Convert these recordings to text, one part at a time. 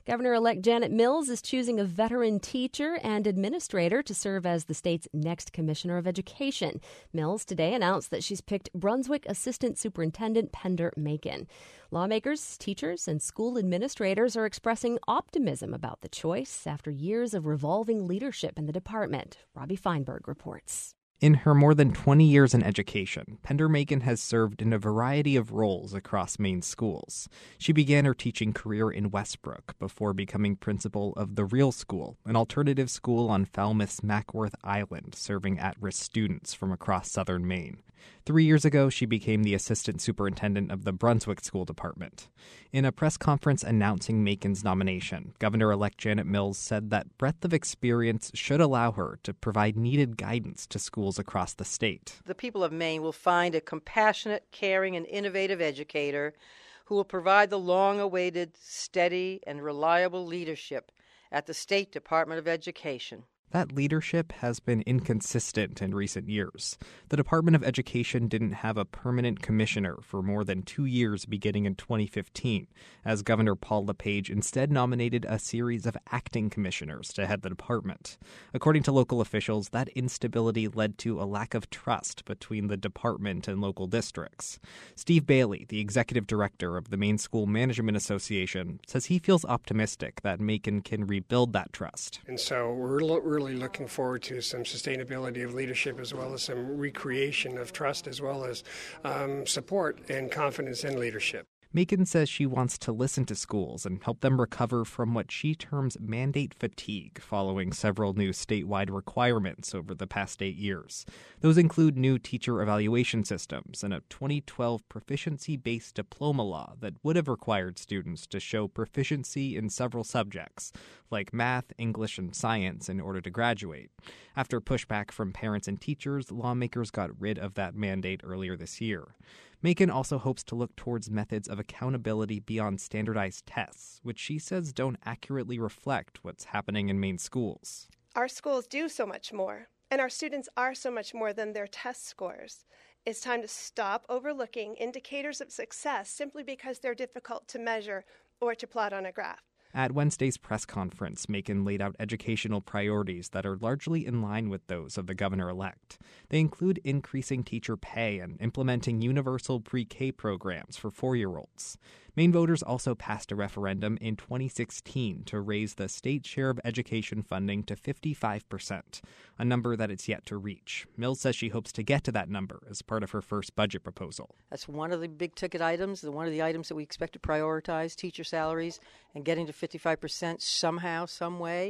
Governor-elect Janet Mills is choosing a veteran teacher and administrator to serve as the state's next commissioner of education. Mills today announced that she's picked Brunswick Assistant Superintendent Pender Macon. Lawmakers, teachers, and school administrators are expressing optimism about the choice after years of revolving leadership in the department. Robbie Feinberg reports. In her more than 20 years in education, Pender Macon has served in a variety of roles across Maine schools. She began her teaching career in Westbrook before becoming principal of the Real School, an alternative school on Falmouth's Mackworth Island, serving at-risk students from across southern Maine. 3 years ago, she became the assistant superintendent of the Brunswick School Department. In a press conference announcing Macon's nomination, Governor-elect Janet Mills said that breadth of experience should allow her to provide needed guidance to schools across the state. The people of Maine will find a compassionate, caring, and innovative educator who will provide the long-awaited, steady, and reliable leadership at the State Department of Education. That leadership has been inconsistent in recent years. The Department of Education didn't have a permanent commissioner for more than 2 years beginning in 2015, as Governor Paul LePage instead nominated a series of acting commissioners to head the department. According to local officials, that instability led to a lack of trust between the department and local districts. Steve Bailey, the executive director of the Maine School Management Association, says he feels optimistic that Macon can rebuild that trust. And so we're really looking forward to some sustainability of leadership as well as some recreation of trust as well as support and confidence in leadership. Macon says she wants to listen to schools and help them recover from what she terms mandate fatigue following several new statewide requirements over the past 8 years. Those include new teacher evaluation systems and a 2012 proficiency-based diploma law that would have required students to show proficiency in several subjects, like math, English, and science, in order to graduate. After pushback from parents and teachers, lawmakers got rid of that mandate earlier this year. Macon also hopes to look towards methods of accountability beyond standardized tests, which she says don't accurately reflect what's happening in Maine schools. Our schools do so much more, and our students are so much more than their test scores. It's time to stop overlooking indicators of success simply because they're difficult to measure or to plot on a graph. At Wednesday's press conference, Macon laid out educational priorities that are largely in line with those of the governor-elect. They include increasing teacher pay and implementing universal pre-K programs for 4-year-olds. Maine voters also passed a referendum in 2016 to raise the state share of education funding to 55%, a number that it's yet to reach. Mills says she hopes to get to that number as part of her first budget proposal. That's one of the big-ticket items, one of the items that we expect to prioritize, teacher salaries, and getting to 55% somehow, some way,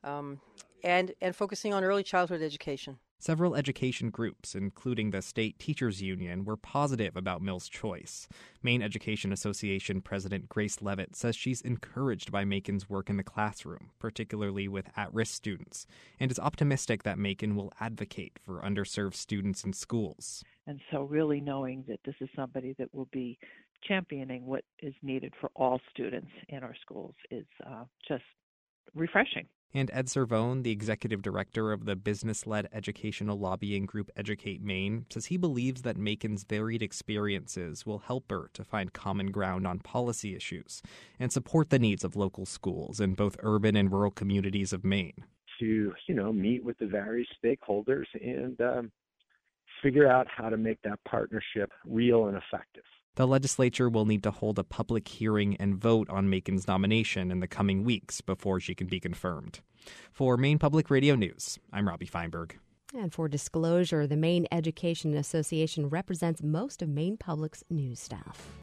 and focusing on early childhood education. Several education groups, including the State Teachers Union, were positive about Mills' choice. Maine Education Association President Grace Levitt says she's encouraged by Macon's work in the classroom, particularly with at-risk students, and is optimistic that Macon will advocate for underserved students in schools. And so really knowing that this is somebody that will be championing what is needed for all students in our schools is just refreshing. And Ed Cervone, the executive director of the business-led educational lobbying group Educate Maine, says he believes that Macon's varied experiences will help her to find common ground on policy issues and support the needs of local schools in both urban and rural communities of Maine. To, meet with the various stakeholders and figure out how to make that partnership real and effective. The legislature will need to hold a public hearing and vote on Macon's nomination in the coming weeks before she can be confirmed. For Maine Public Radio News, I'm Robbie Feinberg. And for disclosure, the Maine Education Association represents most of Maine Public's news staff.